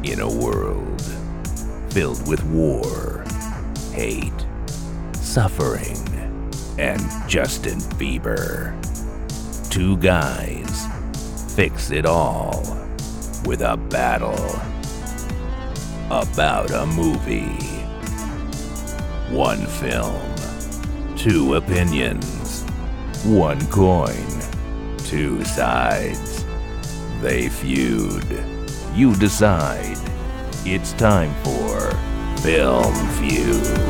In a world filled with war, hate, suffering, and Justin Bieber, two guys fix it all with a battle about a movie. One film, two opinions, one coin, two sides. They feud. You decide. It's time for Film Feud.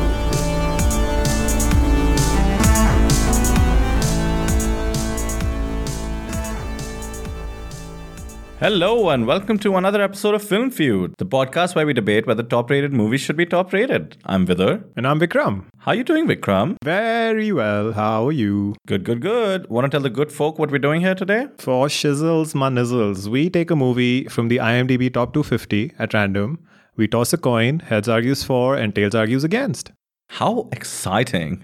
Hello and welcome to another episode of Film Feud, the podcast where we debate whether top-rated movies should be top-rated. I'm Vidar. And I'm Vikram. How you doing, Vikram? Very well. How are you? Good. Want to tell the good folk what we're doing here today? For shizzles ma nizzles, we take a movie from the IMDb Top 250 at random. We toss a coin, heads argues for and tails argues against. How exciting.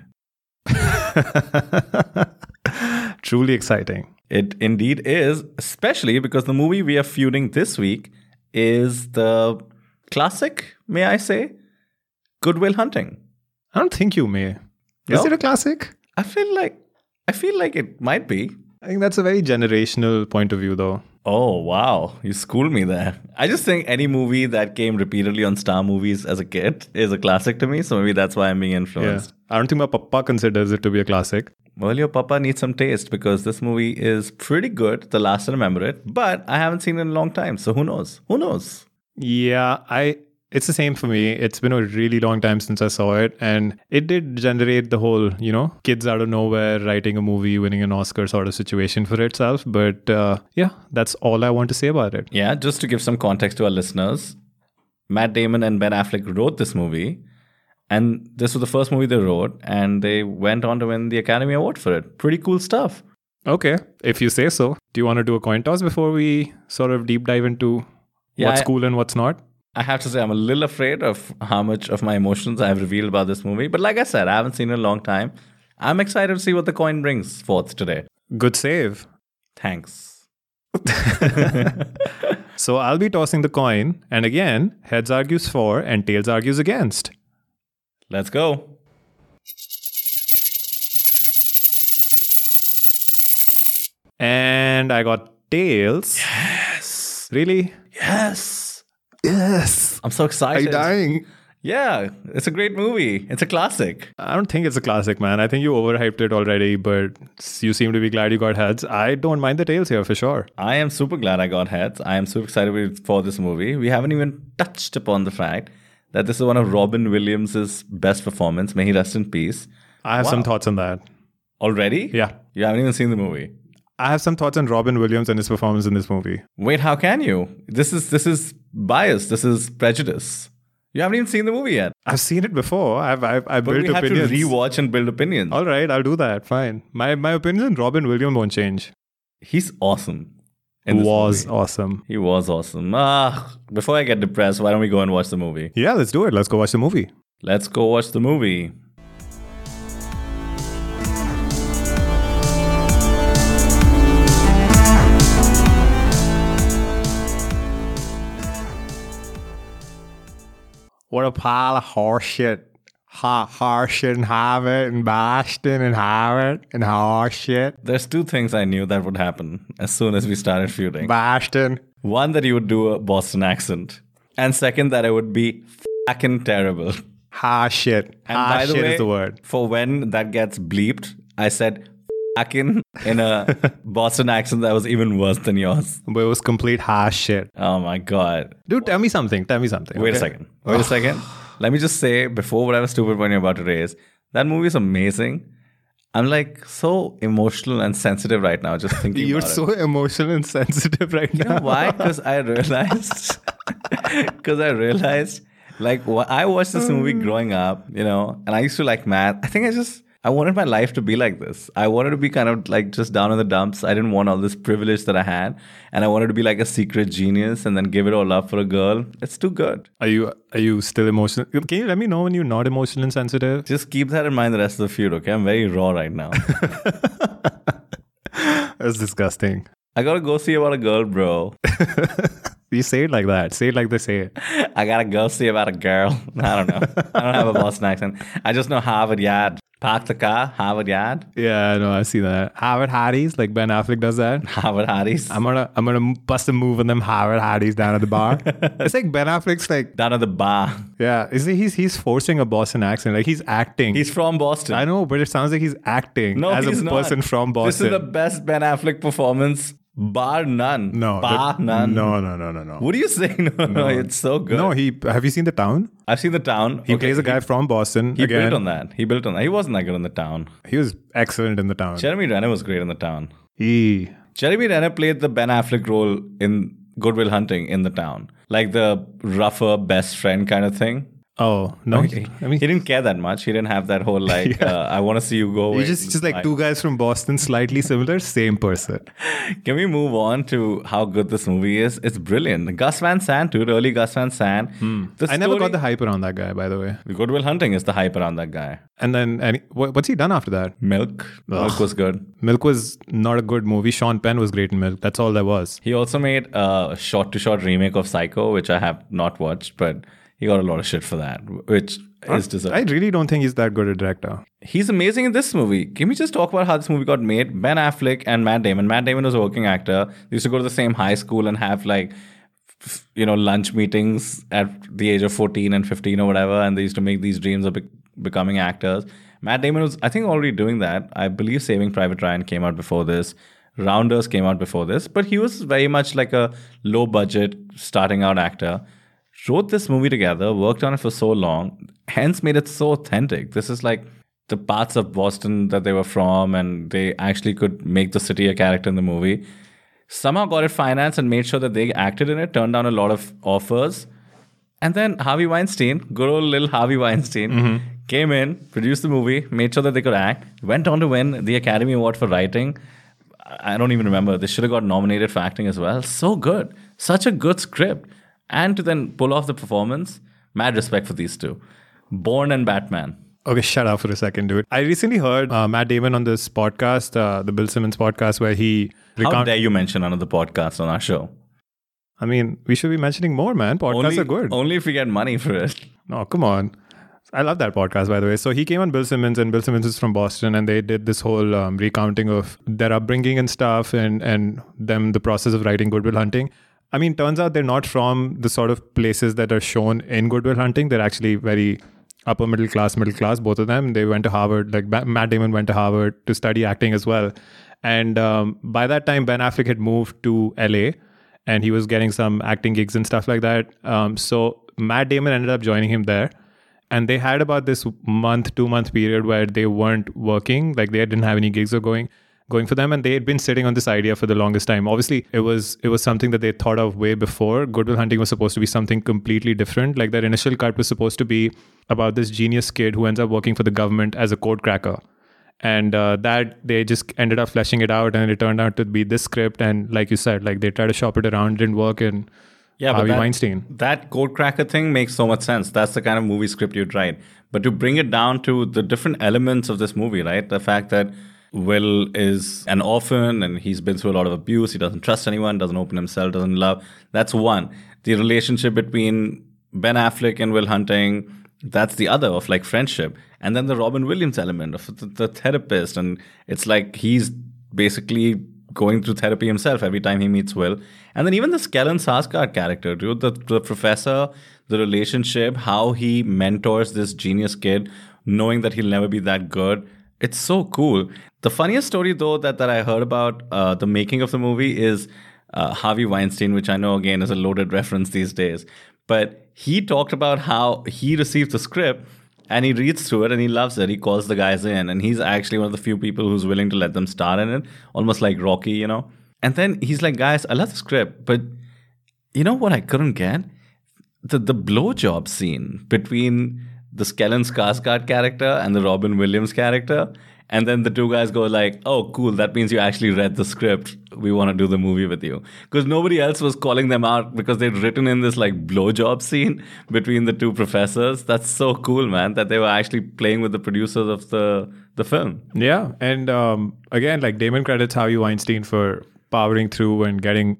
Truly exciting. It indeed is, especially because the movie we are feuding this week is the classic, may I say, Good Will Hunting. I don't think you may. No? Is it a classic? I feel like it might be. I think that's a very generational point of view, though. Oh, wow. You schooled me there. I just think any movie that came repeatedly on Star Movies as a kid is a classic to me. So maybe that's why I'm being influenced. Yeah. I don't think my papa considers it to be a classic. Well, your papa needs some taste because this movie is pretty good, the last I remember it. But I haven't seen it in a long time. So who knows? Yeah, it's the same for me. It's been a really long time since I saw it. And it did generate the whole, kids out of nowhere writing a movie, winning an Oscar sort of situation for itself. But yeah, that's all I want to say about it. Yeah, just to give some context to our listeners, Matt Damon and Ben Affleck wrote this movie. And this was the first movie they wrote. And they went on to win the Academy Award for it. Pretty cool stuff. Okay, if you say so. Do you want to do a coin toss before we sort of deep dive into what's cool and what's not? I have to say, I'm a little afraid of how much of my emotions I have revealed about this movie. But like I said, I haven't seen it in a long time. I'm excited to see what the coin brings forth today. Good save. Thanks. So I'll be tossing the coin. And again, heads argues for and tails argues against. Let's go. And I got tails. Yes. Really? Yes. I'm so Are excited. you dying? Yeah, it's a great movie. It's a classic. I don't think it's a classic, man. I think you overhyped it already, but you seem to be glad you got heads. I don't mind the tails here for sure. I am super glad I got heads. I am super excited for this movie. We haven't even touched upon the fact that this is one of Robin Williams' best performance. May he rest in peace. I have some thoughts on that. Already? Yeah. You haven't even seen the movie. I have some thoughts on Robin Williams and his performance in this movie. Wait, how can you? This is bias. This is prejudice. You haven't even seen the movie yet. I've seen it before. I built But we have opinions. to rewatch and build opinions. All right, I'll do that. Fine. My opinion on Robin Williams won't change. He's awesome. Awesome. He was awesome. Before I get depressed, why don't we go and watch the movie? Yeah, let's do it. Let's go watch the movie. Let's go watch the movie. What a pile of horseshit. Horseshit and have it and Boston and have it and horseshit. There's two things I knew that would happen as soon as we started feuding. Boston. One, that you would do a Boston accent. And second, that I would be fucking terrible. Horseshit. And by the Horseshit way, is the word. for when that gets bleeped, I said fucking in a Boston accent that was even worse than yours. But it was complete horseshit. Oh my God. Dude, tell me something. Wait a second. Let me just say, before whatever stupid one you're about to raise, that movie is amazing. I'm like so emotional and sensitive right now just thinking You're about so emotional and sensitive right it. You now. know why? Because I realized, like, I watched this movie growing up, and I used to like math. I think I wanted my life to be like this. I wanted to be kind of like just down in the dumps. I didn't want all this privilege that I had. And I wanted to be like a secret genius and then give it all up for a girl. It's too good. Are you still emotional? Can you let me know when you're not emotional and sensitive? Just keep that in mind the rest of the feud, okay? I'm very raw right now. That's disgusting. I gotta go see about a girl, bro. You say it like that. Say it like they say it. I got a girl see about a girl. I don't know. I don't have a Boston accent. I just know Harvard Yard. Park the car, Harvard Yard. Yeah, I know. I see that. Harvard Hardy's, like Ben Affleck does that. Harvard Hardy's. I'm gonna bust a move on them Harvard Hardy's down at the bar. It's like Ben Affleck's like, Down at the bar. yeah, he's forcing a Boston accent. Like he's acting. He's from Boston. I know, but it sounds like he's acting No, as he's a not. person from This Boston. is the best Ben Affleck performance, bar none. No, bar none. No. What are you saying? No, it's so good. No, have you seen The Town? I've seen The Town. He plays a guy from Boston. He again. built on that. He wasn't that good in The Town. He was excellent in The Town. Jeremy Renner was great in The Town. He Jeremy Renner played the Ben Affleck role in Good Will Hunting in The Town. Like the rougher best friend kind of thing. Oh no! He didn't care that much. He didn't have that whole like, I want to see you go away. you just like two guys from Boston, slightly similar, same person. Can we move on to how good this movie is? It's brilliant. Gus Van Sant, dude, early Gus Van Sant. I never got the hype around that guy, by the way. Good Will Hunting is the hype around that guy. And then what's he done after that? Milk. Milk was good. Milk was not a good movie. Sean Penn was great in Milk. That's all there was. He also made a short-to-short remake of Psycho, which I have not watched, but he got a lot of shit for that, which is deserved. I really don't think he's that good a director. He's amazing in this movie. Can we just talk about how this movie got made? Ben Affleck and Matt Damon. Matt Damon was a working actor. They used to go to the same high school and have like, lunch meetings at the age of 14 and 15 or whatever. And they used to make these dreams of becoming actors. Matt Damon was, I think, already doing that. I believe Saving Private Ryan came out before this. Rounders came out before this. But he was very much like a low budget starting out actor. Wrote this movie together, worked on it for so long, hence made it so authentic. This is like the parts of Boston that they were from, and they actually could make the city a character in the movie. Somehow got it financed and made sure that they acted in it, turned down a lot of offers. And then Harvey Weinstein, good old little Harvey Weinstein, came in, produced the movie, made sure that they could act, went on to win the Academy Award for writing. I don't even remember. They should have got nominated for acting as well. So good. Such a good script. And to then pull off the performance, mad respect for these two. Bourne and Batman. Okay, shut up for a second, dude. I recently heard Matt Damon on this podcast, the Bill Simmons podcast, where he How dare you mention another podcast on our show? I mean, we should be mentioning more, man. Podcasts are good. Only if we get money for it. No, come on. I love that podcast, by the way. So he came on Bill Simmons, and Bill Simmons is from Boston, and they did this whole recounting of their upbringing and stuff, and them the process of writing Good Will Hunting. I mean, turns out they're not from the sort of places that are shown in Good Will Hunting. They're actually very upper middle class, both of them. They went to Harvard, like Matt Damon went to Harvard to study acting as well. And by that time, Ben Affleck had moved to LA and he was getting some acting gigs and stuff like that. So Matt Damon ended up joining him there. And they had about this 2-month period where they weren't working, like they didn't have any gigs or going for them, and they had been sitting on this idea for the longest time. Obviously, it was something that they thought of way before. Good Will Hunting was supposed to be something completely different. Like, that initial cut was supposed to be about this genius kid who ends up working for the government as a code cracker. And that they just ended up fleshing it out, and it turned out to be this script. And like you said, like they tried to shop it around, didn't work, and Harvey Weinstein. That code cracker thing makes so much sense. That's the kind of movie script you'd write. But to bring it down to the different elements of this movie, right? The fact that Will is an orphan and he's been through a lot of abuse. He doesn't trust anyone, doesn't open himself, doesn't love. That's one. The relationship between Ben Affleck and Will Hunting, that's the other, of like friendship. And then the Robin Williams element of the therapist. And it's like he's basically going through therapy himself every time he meets Will. And then even the Stellan Skarsgård character, dude, the professor, the relationship, how he mentors this genius kid, knowing that he'll never be that good. It's so cool. The funniest story, though, that I heard about the making of the movie is Harvey Weinstein, which I know, again, is a loaded reference these days. But he talked about how he received the script and he reads through it and he loves it. He calls the guys in, and he's actually one of the few people who's willing to let them star in it, almost like Rocky, you know. And then he's like, guys, I love the script, but you know what I couldn't get? The blowjob scene between the Stellan Skarsgård character and the Robin Williams character. And then the two guys go like, oh, cool, that means you actually read the script. We want to do the movie with you. Because nobody else was calling them out because they'd written in this like blowjob scene between the two professors. That's so cool, man, that they were actually playing with the producers of the film. Yeah. And again, like Damon credits Harvey Weinstein for powering through and getting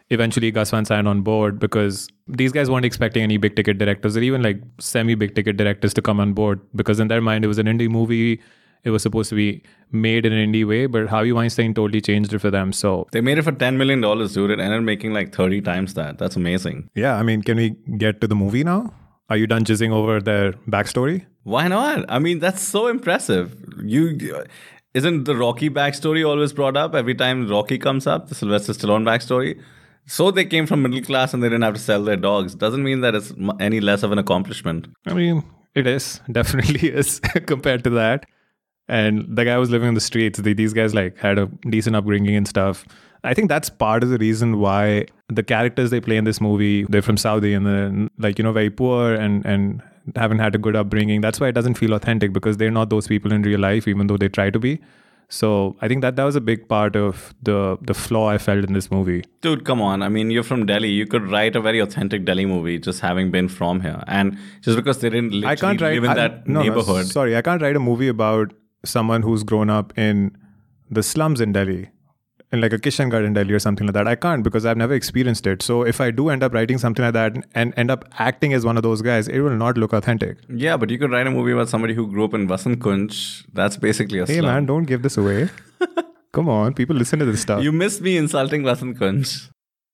eventually Gus Van Sant on board, because these guys weren't expecting any big ticket directors or even like semi big ticket directors to come on board, because in their mind it was an indie movie. It was supposed to be made in an indie way, but Harvey Weinstein totally changed it for them. So they made it for $10 million, dude. It ended up making like 30 times that. That's amazing. yeah, I mean, can we get to the movie now? Are you done jizzing over their backstory? Why not? I mean, that's so impressive. Isn't the Rocky backstory always brought up every time Rocky comes up, the Sylvester Stallone backstory? So they came from middle class and they didn't have to sell their dogs. Doesn't mean that it's any less of an accomplishment. I mean, it is. Definitely is compared to that. And the guy was living on the streets. These guys like had a decent upbringing and stuff. I think that's part of the reason why the characters they play in this movie, they're from Saudi and they're like, very poor and haven't had a good upbringing. That's why it doesn't feel authentic, because they're not those people in real life, even though they try to be. So I think that was a big part of the flaw I felt in this movie. Dude, come on. I mean, you're from Delhi. You could write a very authentic Delhi movie just having been from here. And just because they didn't literally live in that neighborhood. Sorry, I can't write a movie about someone who's grown up in the slums in Delhi, in like a Kishangarh in Delhi or something like that. I can't, because I've never experienced it. So if I do end up writing something like that and end up acting as one of those guys, it will not look authentic. Yeah, but you could write a movie about somebody who grew up in Vasant Kunj. That's basically a slum. Hey man, don't give this away. Come on, people listen to this stuff. You missed me insulting Vasant Kunj.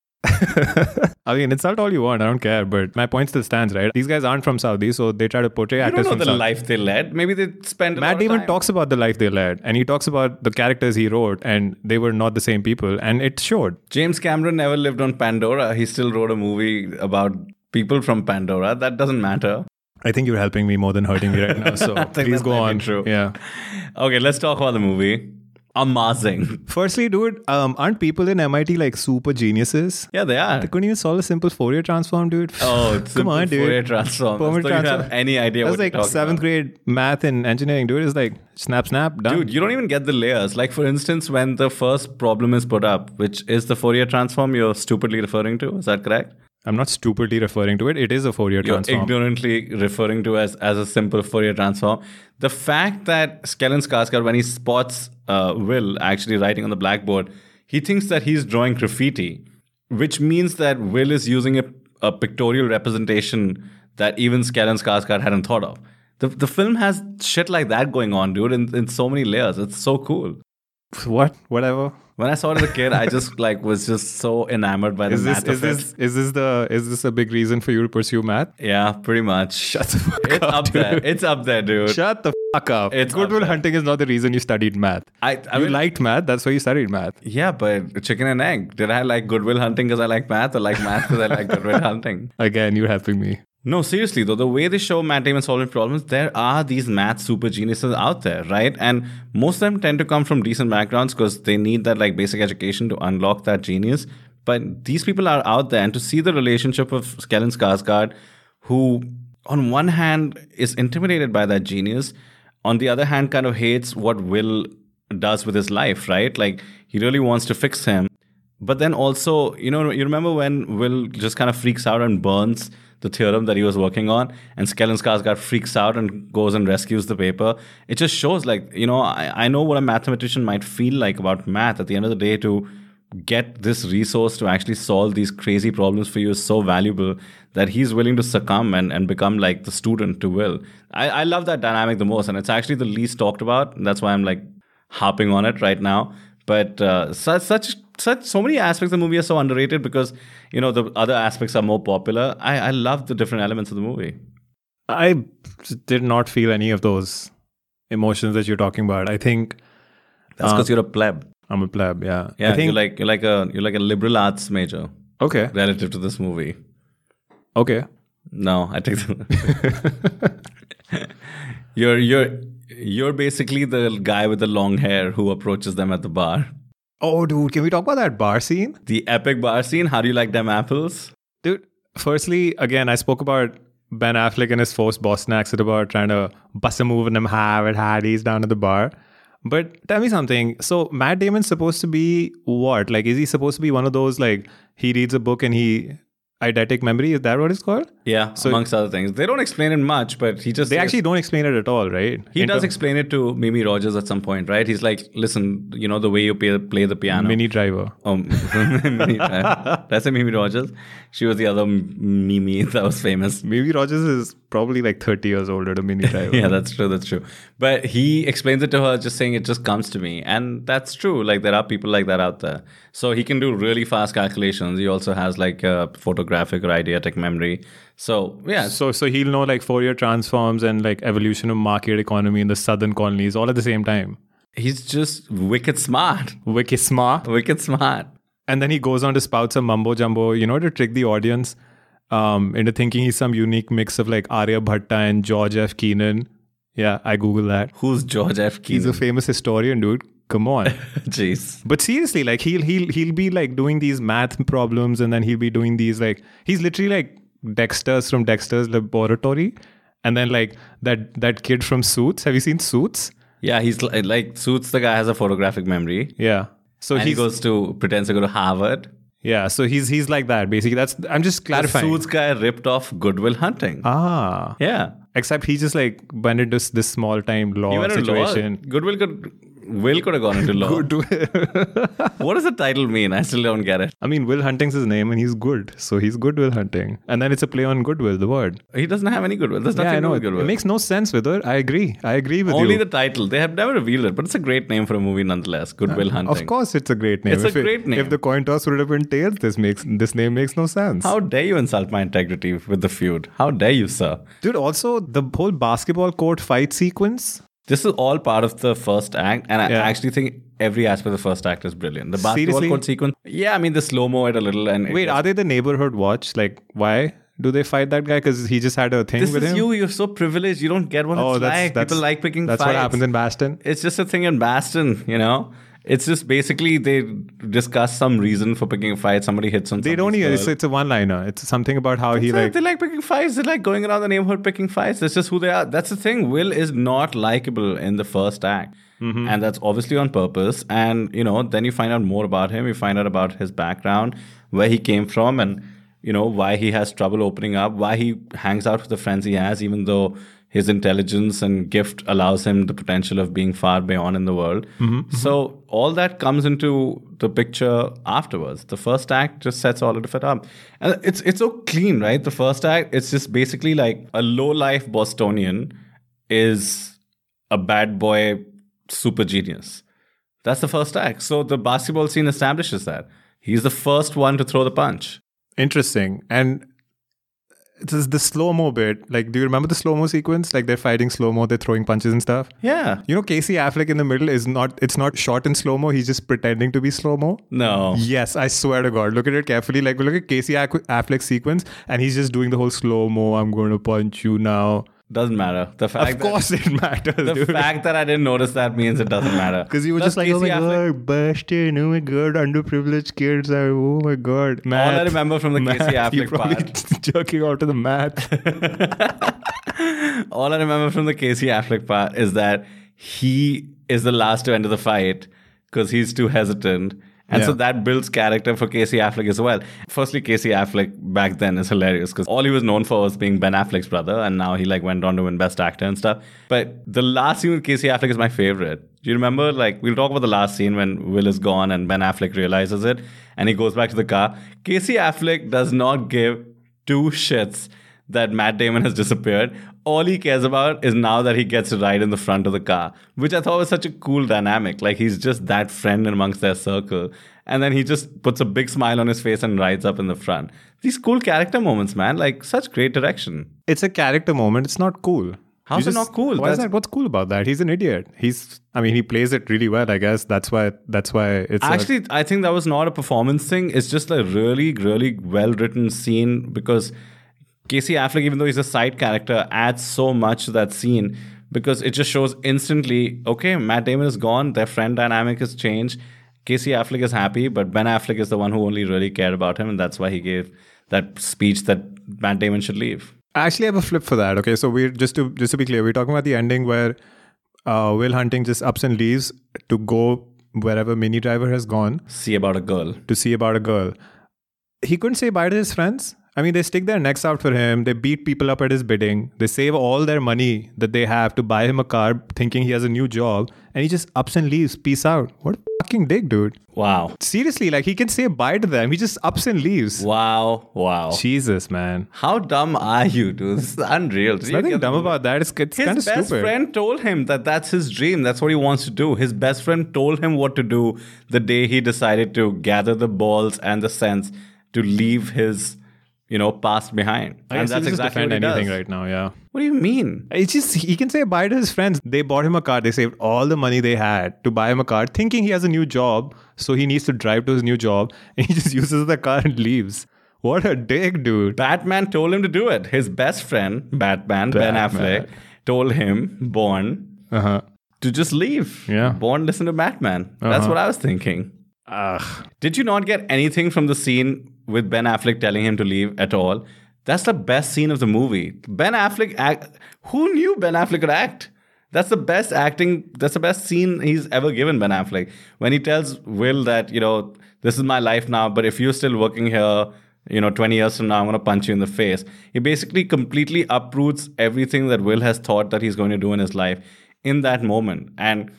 I mean, insult all you want. I don't care. But my point still stands, right? These guys aren't from Saudi, so they try to portray You actors don't know from the Saudi. life they led. Maybe they spent a lot Matt of Damon time. talks about the life they led, and he talks about the characters he wrote, and they were not the same people, and it showed. James Cameron never lived on Pandora. He still wrote a movie about people from Pandora. That doesn't matter. I think you're helping me more than hurting me right now. So think please that go might be on. true. Yeah. Okay, let's talk about the movie. Amazing. Firstly, dude, aren't people in MIT like super geniuses? Yeah, they are. They couldn't even solve a simple Fourier transform, dude. Oh, it's Come on, dude. Fourier transform. Permanent So you transform. have any idea That's what like you're talking 7th about. grade math and engineering, dude. It's like snap, done. Dude, you don't even get the layers. Like, for instance, when the first problem is put up, which is the Fourier transform you're stupidly referring to. Is that correct? I'm not stupidly referring to it. It is a Fourier You're transform. ignorantly referring to as a simple Fourier transform. The fact that Stellan Skarsgård, when he spots Will actually writing on the blackboard, he thinks that he's drawing graffiti, which means that Will is using a pictorial representation that even Stellan Skarsgård hadn't thought of. The film has shit like that going on, dude, in so many layers. It's so cool. What? Whatever. When I saw it as a kid, I just was just so enamored by the math of it. Is this a big reason for you to pursue math? Yeah, pretty much. Shut the fuck It's up, up there. dude. It's up there, dude. Shut the fuck up. It's Good up Will there. Hunting is not the reason you studied math. I You mean, liked math, that's why you studied math. yeah, but chicken and egg. Did I like Good Will Hunting because I like math, or like math because I like Good Will Hunting? Again, you're helping me. No, seriously though, the way they show Matt Damon solving problems, there are these math super geniuses out there, right? And most of them tend to come from decent backgrounds because they need that like basic education to unlock that genius. But these people are out there, and to see the relationship of Stellan Skarsgård, who on one hand is intimidated by that genius, on the other hand kind of hates what Will does with his life, right? Like he really wants to fix him. But then also, you remember when Will just kind of freaks out and burns the theorem that he was working on, and Stellan Skarsgård freaks out and goes and rescues the paper. It just shows like, I know what a mathematician might feel like about math. At the end of the day, to get this resource to actually solve these crazy problems for you is so valuable that he's willing to succumb and become like the student to Will. I love that dynamic the most, and it's actually the least talked about. And that's why I'm like harping on it right now. But so many aspects of the movie are so underrated because, the other aspects are more popular. I love the different elements of the movie. I did not feel any of those emotions that you're talking about. I think That's because you're a pleb. I'm a pleb, yeah. Yeah, I think, you're like a liberal arts major okay. relative to this movie. Okay. No, I take that. You're basically the guy with the long hair who approaches them at the bar. Oh, dude, can we talk about that bar scene? The epic bar scene. How do you like them apples? Dude, firstly, again, I spoke about Ben Affleck and his forced Boston accent about trying to bust a move in them Harry's down at the bar. But tell me something. So Matt Damon's supposed to be what? Like, is he supposed to be one of those, like, he reads a book and eidetic memory? Is that what it's called? Yeah, amongst other things. They don't explain it much, but he just They says- actually don't explain it at all, right? he does explain it to Mimi Rogers at some point, right? He's like, listen, the way you play the piano. Mini Driver. Oh, Mimi, that's a Mimi Rogers. She was the other Mimi that was famous. Mimi Rogers is probably like 30 years older than Mini Driver. Yeah, that's true. But he explains it to her just saying it just comes to me. And that's true. Like there are people like that out there. So he can do really fast calculations. He also has like a photographic or eidetic memory. So yeah. So he'll know like Fourier transforms and like evolution of market economy in the southern colonies all at the same time. He's just wicked smart. Wicked smart. Wicked smart. And then he goes on to spout some mumbo jumbo, to trick the audience into thinking he's some unique mix of like Arya Bhatta and George F. Keenan. Yeah, I Google that. Who's George F. Keenan? He's a famous historian, dude. Come on. Jeez. But seriously, like he'll be like doing these math problems, and then he'll be doing these like he's literally like Dexter's from Dexter's Laboratory, and then like that kid from Suits. Have you seen Suits? Yeah, he's like Suits. The guy has a photographic memory. Yeah. So he pretends to go to Harvard. Yeah, so he's like that basically. I'm just clarifying. The Suits guy ripped off Good Will Hunting. Ah. Yeah. Except he just like went into this small time law situation. Goodwill could have gone into law. Goodwill. What does the title mean? I still don't get it. I mean, Will Hunting's his name and he's good. So he's Goodwill Hunting. And then it's a play on goodwill, the word. He doesn't have any goodwill. There's nothing to do with goodwill. It makes no sense with her. I agree with Only you. the title. They have never revealed it, but it's a great name for a movie nonetheless. Goodwill Hunting. Of course it's a great name. It's a great name. If the coin toss would have been tails, this name makes no sense. How dare you insult my integrity with the feud? How dare you, sir? Dude, also the whole basketball court fight sequence. This is all part of the first act, and I actually think every aspect of the first act is brilliant. The basketball court sequence, yeah, I mean the slow-mo it a little. And wait, are they the neighborhood watch? Like, why do they fight that guy? Because he just had a thing with him? This is you. You're so privileged. You don't get what it's like. People like picking fights. That's what happens in Baston? It's just a thing in Baston, It's just basically they discuss some reason for picking a fight. Somebody hits on. They don't even. It's a one-liner. It's something about how they like picking fights. They like going around the neighborhood picking fights. That's just who they are. That's the thing. Will is not likable in the first act, and that's obviously on purpose. And then you find out more about him. You find out about his background, where he came from, and why he has trouble opening up. Why he hangs out with the friends he has, even though his intelligence and gift allows him the potential of being far beyond in the world. So all that comes into the picture afterwards. The first act just sets all of it up. And it's so clean, right? The first act, it's just basically like a low-life Bostonian is a bad boy super genius. That's the first act. So the basketball scene establishes that. He's the first one to throw the punch. Interesting. And it's the slow-mo bit. Like, do you remember the slow-mo sequence? Like, they're fighting slow-mo, they're throwing punches and stuff. Yeah. Casey Affleck in the middle it's not shot in slow-mo. He's just pretending to be slow-mo. No. Yes, I swear to God. Look at it carefully. Like, look at Casey Affleck's sequence, and he's just doing the whole slow-mo, I'm going to punch you now. Doesn't matter. Of course it matters, The fact that I didn't notice that means it doesn't matter. Because you were just like, oh my God, Bastion, oh my God, underprivileged kids, oh my God. Math, all I remember from the Casey Affleck part. Jerking out to the math. All I remember from the Casey Affleck part is that he is the last to enter the fight because he's too hesitant. And so that builds character for Casey Affleck as well. Firstly, Casey Affleck back then is hilarious because all he was known for was being Ben Affleck's brother. And now he went on to win Best Actor and stuff. But the last scene with Casey Affleck is my favorite. Do you remember? We'll talk about the last scene when Will is gone and Ben Affleck realizes it. And he goes back to the car. Casey Affleck does not give two shits that Matt Damon has disappeared. All he cares about is now that he gets to ride in the front of the car, which I thought was such a cool dynamic. He's just that friend amongst their circle. And then he just puts a big smile on his face and rides up in the front. These cool character moments, man. Such great direction. It's a character moment. It's not cool. How's it not cool? Why is that? What's cool about that? He's an idiot. He plays it really well, I guess. That's why it's... Actually, I think that was not a performance thing. It's just a really, really well-written scene because Casey Affleck, even though he's a side character, adds so much to that scene because it just shows instantly, okay, Matt Damon is gone, their friend dynamic has changed, Casey Affleck is happy, but Ben Affleck is the one who only really cared about him, and that's why he gave that speech that Matt Damon should leave. I actually have a flip for that. Okay, so we're just to be clear, we're talking about the ending where Will Hunting just ups and leaves to go wherever Mini Driver has gone. To see about a girl. He couldn't say bye to his friends. I mean, they stick their necks out for him. They beat people up at his bidding. They save all their money that they have to buy him a car, thinking he has a new job. And he just ups and leaves. Peace out. What a fucking dick, dude. Wow. Seriously, like he can say bye to them. He just ups and leaves. Wow. Jesus, man. How dumb are you, dude? This is unreal. There's nothing dumb about that. It's kind of stupid. His best friend told him that that's his dream. That's what he wants to do. His best friend told him what to do the day he decided to gather the balls and the sense to leave his, past behind. And that's exactly what he does. Right now, yeah. What do you mean? It's just, he can say bye to his friends. They bought him a car. They saved all the money they had to buy him a car, thinking he has a new job. So he needs to drive to his new job. And he just uses the car and leaves. What a dick, dude. Batman told him to do it. His best friend, Ben Affleck, told him, Bond, to just leave. Yeah. Bond listened to Batman. That's what I was thinking. Did you not get anything from the scene with Ben Affleck telling him to leave at all? That's the best scene of the movie. Ben Affleck who knew Ben Affleck could act? That's the best acting. That's the best scene he's ever given, Ben Affleck. When he tells Will that, this is my life now, but if you're still working here, 20 years from now, I'm going to punch you in the face. He basically completely uproots everything that Will has thought that he's going to do in his life in that moment. And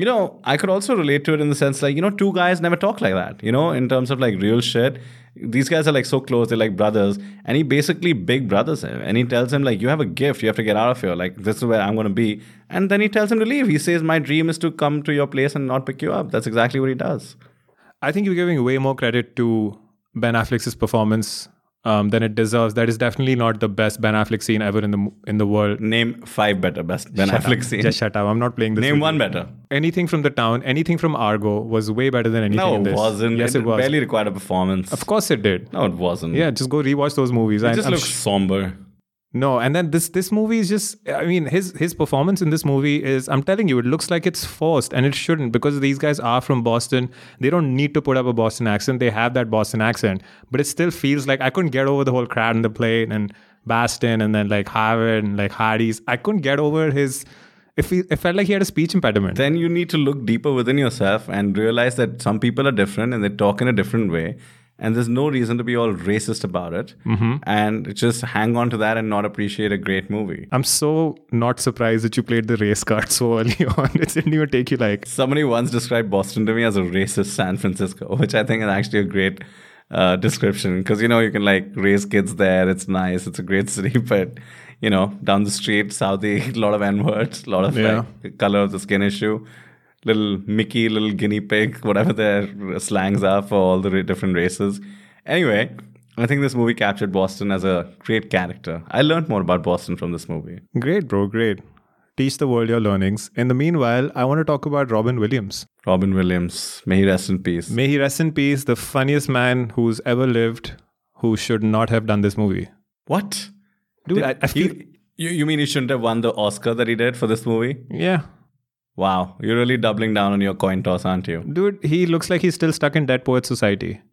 I could also relate to it in the sense like, two guys never talk like that, in terms of like real shit. These guys are like so close, they're like brothers. And he basically big brothers him. And he tells him like, you have a gift, you have to get out of here. Like, this is where I'm going to be. And then he tells him to leave. He says, my dream is to come to your place and not pick you up. That's exactly what he does. I think you're giving way more credit to Ben Affleck's performance than it deserves. That is definitely not the best Ben Affleck scene ever in the world. Name 5 better best Ben Affleck scenes. Just shut up. I'm not playing this. Name one better. Anything from The Town, anything from Argo was way better than anything in this. No, it wasn't. Yes, it was. Barely required a performance. Of course it did. No, it wasn't. Yeah, just go rewatch those movies. It just looks somber. No, and then this movie is just, I mean, his performance in this movie is, I'm telling you, it looks like it's forced, and it shouldn't, because these guys are from Boston. They don't need to put up a Boston accent. They have that Boston accent, but it still feels like I couldn't get over the whole crowd in the plane and Baston and then like Harvard and like Hardy's. I couldn't get over his... It felt like he had a speech impediment. Then you need to look deeper within yourself and realize that some people are different and they talk in a different way. And there's no reason to be all racist about it. Mm-hmm. And just hang on to that and not appreciate a great movie. I'm so not surprised that you played the race card so early on. It didn't even take you like... Somebody once described Boston to me as a racist San Francisco, which I think is actually a great description. Because, you can like raise kids there. It's nice. It's a great city. But, down the street, Saudi, a lot of N-words, a lot of like color of the skin issue. Little Mickey, little guinea pig, whatever their slangs are for all the different races. Anyway, I think this movie captured Boston as a great character. I learned more about Boston from this movie. Great, bro, great. Teach the world your learnings. In the meanwhile, I want to talk about Robin Williams. Robin Williams, may he rest in peace. May he rest in peace, the funniest man who's ever lived, who should not have done this movie. What? Dude, I feel... You mean he shouldn't have won the Oscar that he did for this movie? Yeah. Wow, you're really doubling down on your coin toss, aren't you? Dude, he looks like he's still stuck in Dead Poets Society.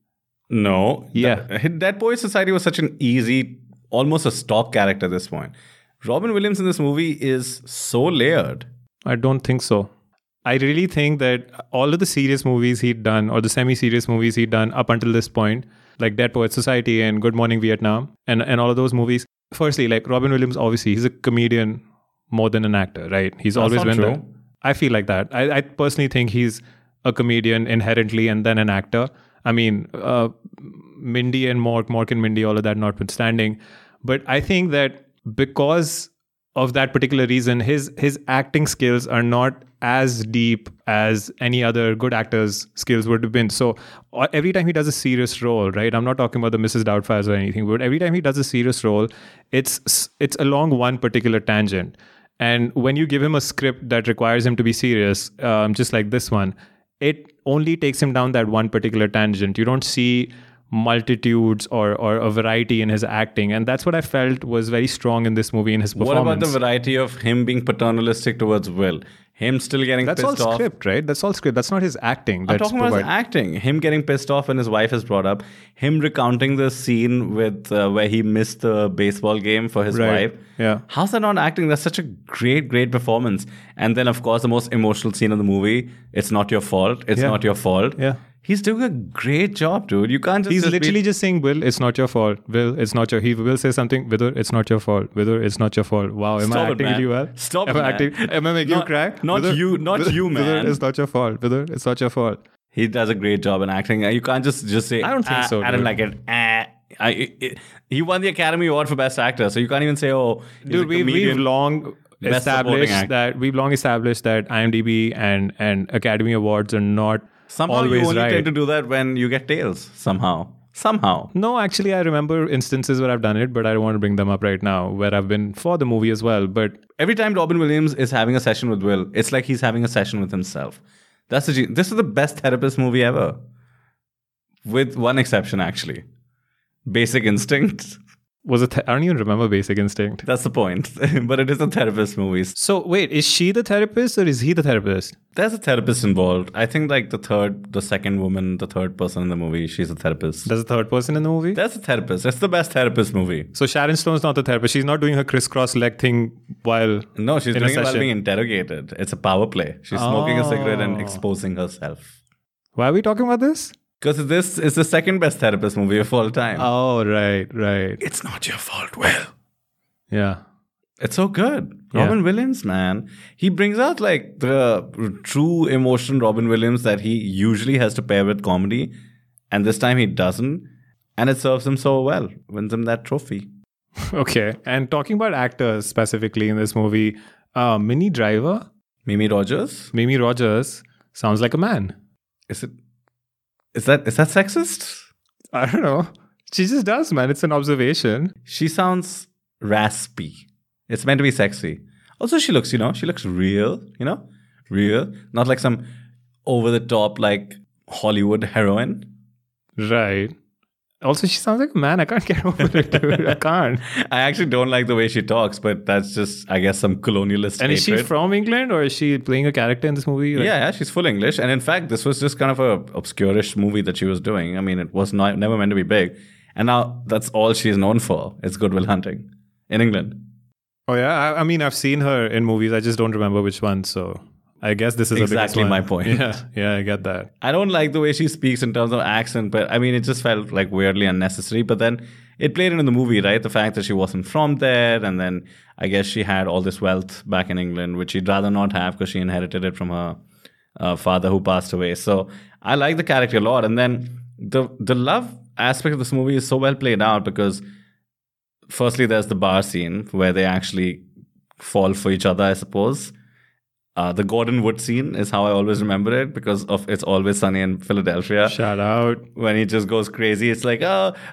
No. Yeah. Dead Poets Society was such an easy, almost a stock character at this point. Robin Williams in this movie is so layered. I don't think so. I really think that all of the serious movies he'd done, or the semi-serious movies he'd done up until this point, like Dead Poets Society and Good Morning Vietnam, and all of those movies, firstly, like Robin Williams, obviously, he's a comedian more than an actor, right? He's always been there. I feel like that. I personally think he's a comedian inherently and then an actor. I mean, Mindy and Mork and Mindy, all of that notwithstanding. But I think that because of that particular reason, his acting skills are not as deep as any other good actor's skills would have been. So every time he does a serious role, right? I'm not talking about the Mrs. Doubtfires or anything, but every time he does a serious role, it's along one particular tangent. And when you give him a script that requires him to be serious, just like this one, it only takes him down that one particular tangent. You don't see multitudes or a variety in his acting. And that's what I felt was very strong in this movie, in his performance. What about the variety of him being paternalistic towards Will? Him still getting pissed off. That's all script, right? That's all script. That's not his acting. I'm talking about his acting. Him getting pissed off when his wife is brought up. Him recounting the scene with where he missed the baseball game for his wife. Yeah. How's that not acting? That's such a great performance. And then, of course, the most emotional scene of the movie. It's not your fault. It's not your fault. Yeah. He's doing a great job, dude. You can't just. He's just literally just saying, Will, it's not your fault. Will, it's not your. He will say something, Vidur, it's not your fault. Vidur, it's not your fault. Wow, am I Stop it, acting man. really well? Stop am it, I man. acting? Am I making you cry? Not Vidur, you, not you, man. Vidur, it's not your fault. Vidur, it's not your fault. He does a great job in acting. You can't just say. I don't think so, I don't dude. like it. He won the Academy Award for Best Actor, so you can't even say, "Oh, he's Dude, a we've comedian." long Best supporting established that IMDb and Academy Awards are not Somehow always you only right. tend to do that when you get tails. Somehow. No, actually, I remember instances where I've done it, but I don't want to bring them up right now, where I've been for the movie as well. But Every time Robin Williams is having a session with Will, it's like he's having a session with himself. This is the best therapist movie ever. With one exception, actually. Basic Instinct. I don't even remember Basic Instinct. That's the point. But it is a therapist movie. So wait, is she the therapist or is he the therapist? There's a therapist involved. I think like the second woman, the third person in the movie, she's a therapist. There's a third person in the movie? That's a therapist. That's the best therapist movie. So Sharon Stone's not the therapist. She's not doing her crisscross leg thing while No, she's in a doing it while session. being interrogated. It's a power play. She's smoking a cigarette and exposing herself. Why are we talking about this? Because this is the second best therapist movie of all time. Oh, right. It's not your fault, Will. Yeah. It's so good. Yeah. Robin Williams, man. He brings out like the true emotion Robin Williams that he usually has to pair with comedy. And this time he doesn't. And it serves him so well. Wins him that trophy. Okay. And talking about actors specifically in this movie, Minnie Driver, Mimi Rogers? Mimi Rogers, sounds like a man. Is that sexist? I don't know. She just does, man. It's an observation. She sounds raspy. It's meant to be sexy. Also, she looks real, real. Not like some over the top, like Hollywood heroine. Right. Also, she sounds like a man. I can't get over it, dude. I can't. I actually don't like the way she talks, but that's just, I guess, some colonialist And is she hatred. from England or is she playing a character in this movie? Like- Yeah, she's full English. And in fact, this was just kind of a obscurish movie that she was doing. I mean, it was never meant to be big. And now that's all she's known for. It's Good Will Hunting in England. Oh, yeah. I mean, I've seen her in movies. I just don't remember which one. So I guess this is Exactly the biggest one. my point. Yeah, I get that. I don't like the way she speaks in terms of accent, but I mean, it just felt like weirdly unnecessary. But then it played in the movie, right? The fact that she wasn't from there. And then I guess she had all this wealth back in England, which she'd rather not have because she inherited it from her father who passed away. So I like the character a lot. And then the love aspect of this movie is so well played out because firstly, there's the bar scene where they actually fall for each other, I suppose. The Gordon Wood scene is how I always remember it because of It's Always Sunny in Philadelphia. Shout out. When he just goes crazy, it's like,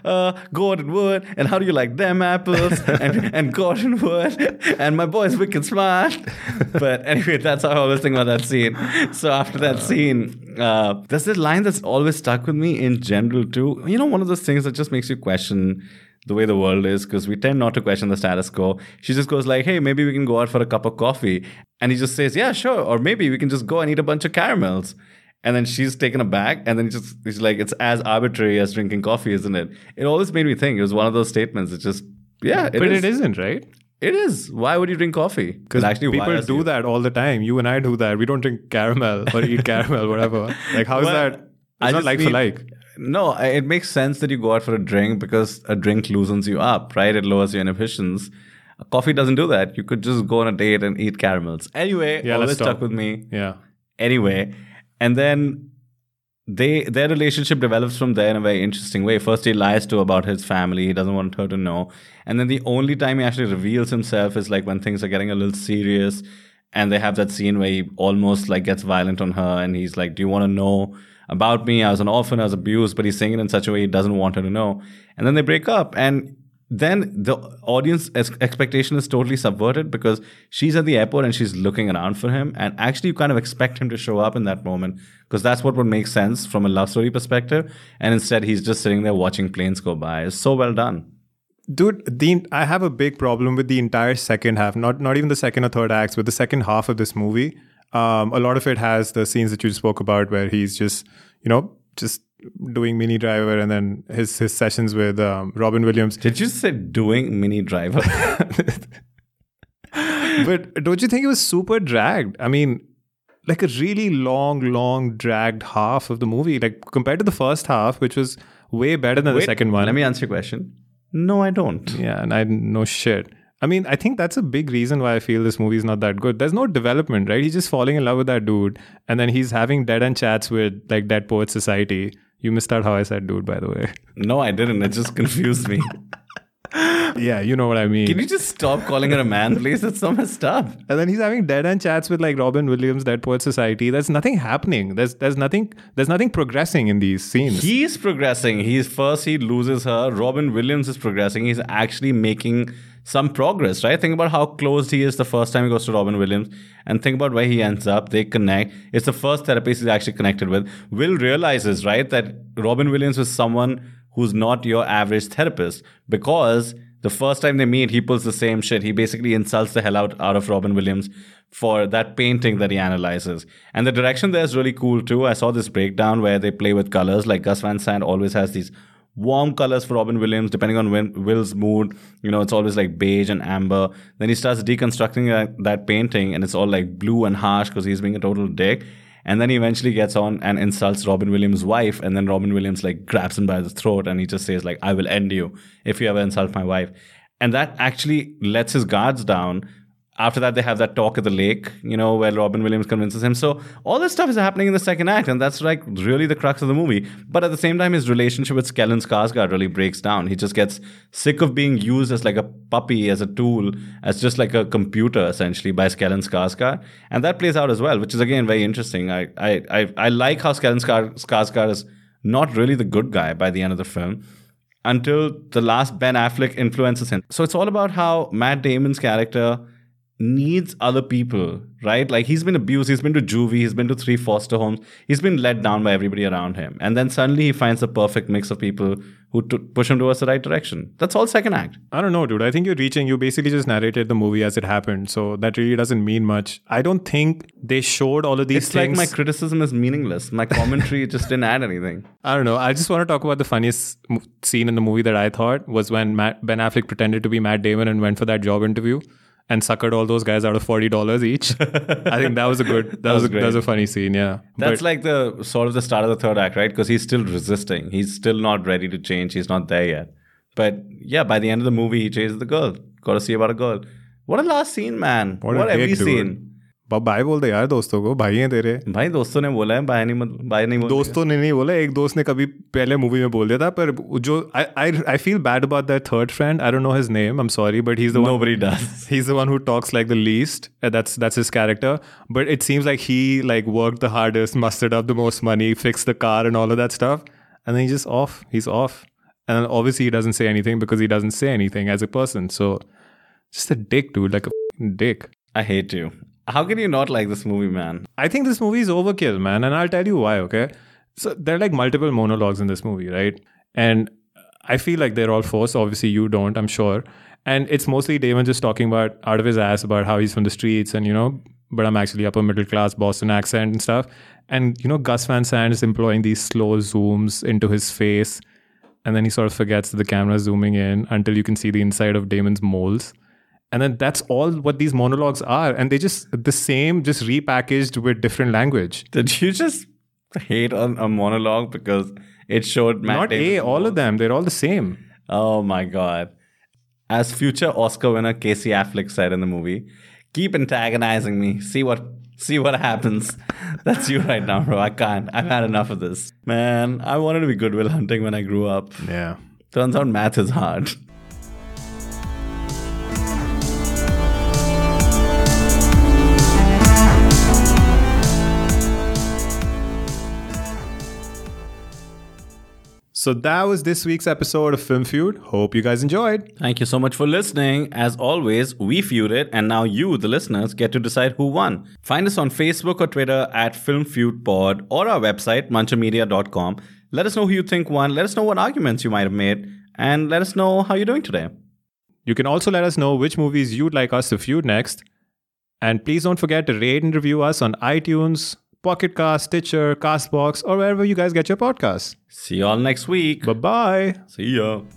Gordon Wood, and how do you like them apples? and Gordon Wood, and my boy's wicked smart. But anyway, that's how I always think about that scene. So after that scene, there's this line that's always stuck with me in general too. You know, one of those things that just makes you question the way the world is, because we tend not to question the status quo. She just goes like, hey, maybe we can go out for a cup of coffee. And he just says, yeah, sure. Or maybe we can just go and eat a bunch of caramels. And then she's taken aback. And then he's like, it's as arbitrary as drinking coffee, isn't it? It always made me think. It was one of those statements. It's just, yeah, But it isn't, right? It is. Why would you drink coffee? Because Actually, why people does do you? that all the time. You and I do that. We don't drink caramel or eat caramel, whatever. Like, how is Well, that? I It's not just like for mean- like. No, it makes sense that you go out for a drink because a drink loosens you up, right? It lowers your inhibitions. Coffee doesn't do that. You could just go on a date and eat caramels. Anyway, Yeah, always let's stuck talk. with me. Yeah. Anyway, and then their relationship develops from there in a very interesting way. First, he lies to her about his family. He doesn't want her to know. And then the only time he actually reveals himself is like when things are getting a little serious. And they have that scene where he almost like gets violent on her. And he's like, do you want to know about me? I was an orphan, I was abused. But he's saying it in such a way he doesn't want her to know. And then they break up. And then the audience expectation is totally subverted because she's at the airport and she's looking around for him. And actually, you kind of expect him to show up in that moment because that's what would make sense from a love story perspective. And instead, he's just sitting there watching planes go by. It's so well done. Dude, I have a big problem with the entire second half, not even the second or third acts, but the second half of this movie. A lot of it has the scenes that you spoke about where he's just, just doing Minnie Driver and then his sessions with Robin Williams. Did you say doing Minnie Driver? But don't you think it was super dragged? I mean, like a really long dragged half of the movie, like compared to the first half, which was way better than the second one. Let me answer your question. No, I don't. Yeah, and I know shit. I mean, I think that's a big reason why I feel this movie is not that good. There's no development, right? He's just falling in love with that dude, and then he's having dead-end chats with like Dead Poets Society. You missed out how I said dude, by the way. No, I didn't. It just confused me. Yeah, you know what I mean. Can you just stop calling her a man, please? That's so messed up. And then he's having dead-end chats with like Robin Williams, Dead Poets Society. There's nothing happening. There's nothing progressing in these scenes. He's progressing. He loses her. Robin Williams is progressing. He's actually making some progress, right? Think about how close he is the first time he goes to Robin Williams, and think about where he ends up. They connect. It's the first therapist he's actually connected with. Will realizes, right, that Robin Williams was someone who's not your average therapist, because the first time they meet, he pulls the same shit. He basically insults the hell out of Robin Williams for that painting that he analyzes. And the direction there is really cool too. I saw this breakdown where they play with colors. Like Gus Van Sant always has these warm colors for Robin Williams, depending on Will's mood. You know, it's always like beige and amber. Then he starts deconstructing that painting, and it's all like blue and harsh because he's being a total dick. And then he eventually gets on and insults Robin Williams' wife. And then Robin Williams like grabs him by the throat, and he just says like, I will end you if you ever insult my wife. And that actually lets his guards down. After that, they have that talk at the lake, you know, where Robin Williams convinces him. So all this stuff is happening in the second act, and that's like really the crux of the movie. But at the same time, his relationship with Stellan Skarsgård really breaks down. He just gets sick of being used as like a puppy, as a tool, as just like a computer, essentially, by Stellan Skarsgård. And that plays out as well, which is, again, very interesting. I like how Stellan Skarsgård is not really the good guy by the end of the film, until the last Ben Affleck influences him. So it's all about how Matt Damon's character needs other people, right? Like, he's been abused, he's been to juvie, he's been to 3 foster homes, he's been let down by everybody around him. And then suddenly he finds the perfect mix of people who push him towards the right direction. That's all second act. I don't know, dude. I think you basically just narrated the movie as it happened. So that really doesn't mean much. I don't think they showed all of these things. It's like my criticism is meaningless. My commentary just didn't add anything. I don't know. I just want to talk about the funniest scene in the movie that I thought was when Ben Affleck pretended to be Matt Damon and went for that job interview and suckered all those guys out of $40 each. I think that was a funny scene, yeah. That's like the sort of the start of the third act, right? Because he's still resisting. He's still not ready to change. He's not there yet. But yeah, by the end of the movie, he chases the girl. Got to see about a girl. What a last scene, man. What every scene. भाई बोल दे यार दोस्तों को, भाई हैं तेरे. भाई दोस्तों ने बोला है, भाई नहीं बोला. दोस्तों ने नहीं बोला, एक दोस्त ने कभी पहले मूवी में बोल दिया था, पर जो I feel bad about that third friend. I don't know his name. I'm sorry, but he's the one. Nobody does. He's the one who talks like the least. That's his character. But it seems like he like worked the hardest, mustered up the most money, fixed the car and all of that stuff, and then he's just off. He's off, and then obviously he doesn't say anything because he doesn't say anything as a person. So just a dick, dude, like a dick. I hate you. How can you not like this movie, man? I think this movie is overkill, man. And I'll tell you why, okay? So there are like multiple monologues in this movie, right? And I feel like they're all forced. Obviously, you don't, I'm sure. And it's mostly Damon just talking about out of his ass about how he's from the streets and, you know, but I'm actually upper middle class Boston accent and stuff. And, you know, Gus Van Sant is employing these slow zooms into his face. And then he sort of forgets that the camera is zooming in until you can see the inside of Damon's moles. And then that's all what these monologues are. And they just, the same, just repackaged with different language. Did you just hate on a monologue because it showed Matt Damon? Not all of them. They're all the same. Oh my God. As future Oscar winner Casey Affleck said in the movie, keep antagonizing me. See what happens. That's you right now, bro. I can't. I've had enough of this. Man, I wanted to be Good Will Hunting when I grew up. Yeah. Turns out math is hard. So that was this week's episode of Film Feud. Hope you guys enjoyed. Thank you so much for listening. As always, we feuded, and now you, the listeners, get to decide who won. Find us on Facebook or Twitter at Film Feud Pod or our website, manchamedia.com. Let us know who you think won. Let us know what arguments you might have made, and let us know how you're doing today. You can also let us know which movies you'd like us to feud next. And please don't forget to rate and review us on iTunes, Pocket Cast, Stitcher, Castbox, or wherever you guys get your podcasts. See you all next week. Bye-bye. See ya.